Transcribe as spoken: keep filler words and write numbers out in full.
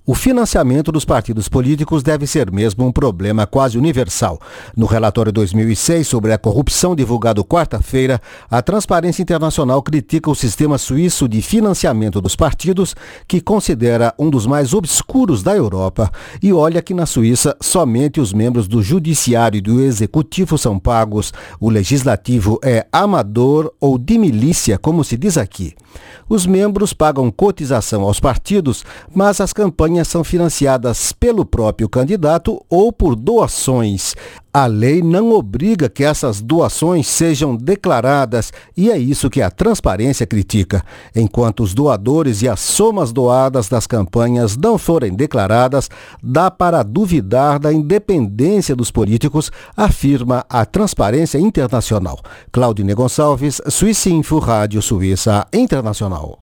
O financiamento dos partidos políticos deve ser mesmo um problema quase universal. No relatório dois mil e seis sobre a corrupção divulgado quarta-feira, a Transparência Internacional critica o sistema suíço de financiamento dos partidos, que considera um dos mais obscuros da Europa. E olha que na Suíça, somente os membros do Judiciário e do Executivo são pagos. O Legislativo é amador ou de milícia, como se diz aqui. Os membros pagam cotização aos partidos, mas as campanhas são financiadas pelo próprio candidato ou por doações. A lei não obriga que essas doações sejam declaradas e é isso que a Transparência critica. Enquanto os doadores e as somas doadas das campanhas não forem declaradas, dá para duvidar da independência dos políticos, afirma a Transparência Internacional. Claudine Gonçalves, Suíça Info, Rádio Suíça Internacional.